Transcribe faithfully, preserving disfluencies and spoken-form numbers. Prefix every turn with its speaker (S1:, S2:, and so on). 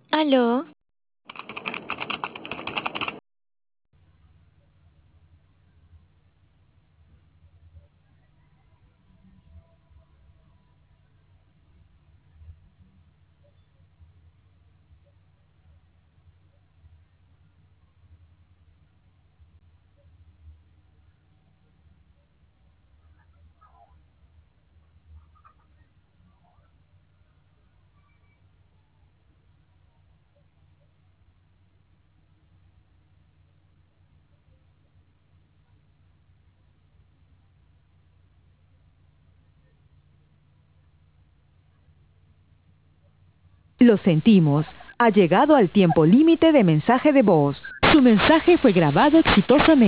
S1: ¿Aló?
S2: Lo sentimos. Ha llegado al tiempo límite de mensaje de voz. Su mensaje fue grabado exitosamente.